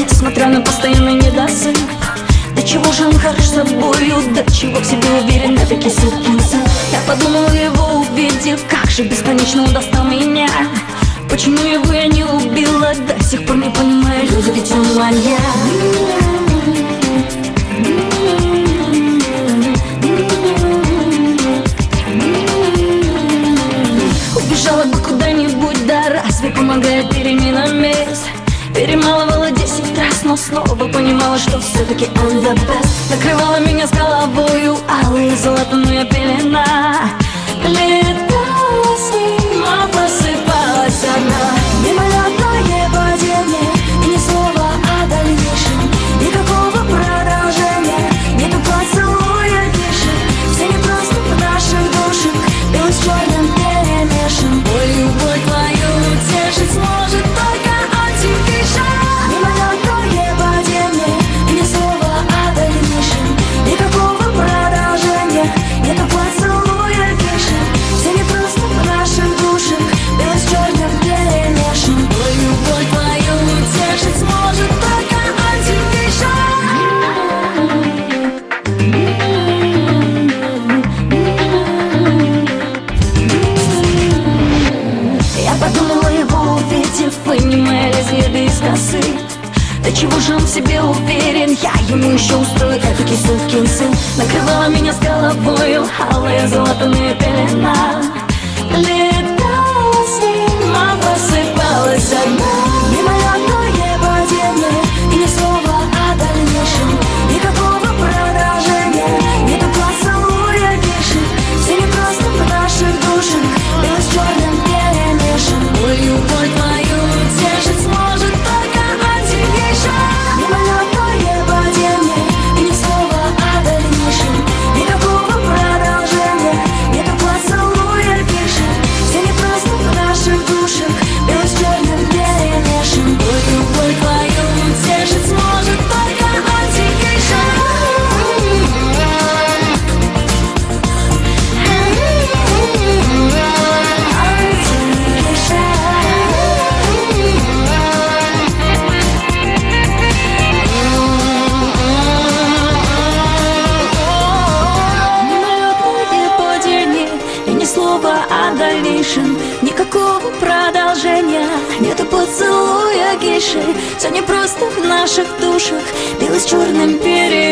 несмотря на постоянный недосып. До чего же он хорош собою, до чего в себе уверен, этакий сукин сын. Я подумала, его увидев, как же бесконечно он достал меня. Почему его я не убила, до сих пор не понимаю, люди, ведь он маньяк. Убежала бы куда-нибудь, да разве помогает перемена мест? Перемалывала 10 раз, но снова понимала, что все-таки он the best. Накрывала меня с головою алая золотая пелена. Летала с ним, а просыпалась одна. Мимолетное падение, и ни слова о дальнейшем. Никакого продолжения, нету поцелуя тише. Все не просто в наших душах, белый с черным перемешан. Ой, любовь твою утешить сможет только антифиша. Мимолетное падение, и ни слова о дальнейшем. Никакого продолжения, нету поцелуя тише. Все не просто в наших душах, белый с черным перемешан. Ой, любовь твою утешить сможет только антифиша. Я подумала, его увидев, вынимая лезвие из косы. До чего же он в себе уверен, я ему еще устрою, этакий сукин сын. Накрывала меня с головою алая золотая пелена. Летала с ним, а просыпалась одна. Мимолетное падение, и ни слова о дальнейшем. Никакого продолжения, нету поцелуя тише. Все не просто в наших душах, белый с черным перемешан. Ой, любовь твою утешить сможет только антифиша. Мимолетное падение, и ни слова о дальнейшем. Никакого продолжения, нету поцелуя тише. Все не просто в наших душах, белый с черным перемешан. Ой, любовь твою утешить сможет только антифиша. Мимолетное падение, и ни слова о дальнейшем. Никакого продолжения, нету поцелуя гейши. Все не просто в наших душах, белый с черным перемешан.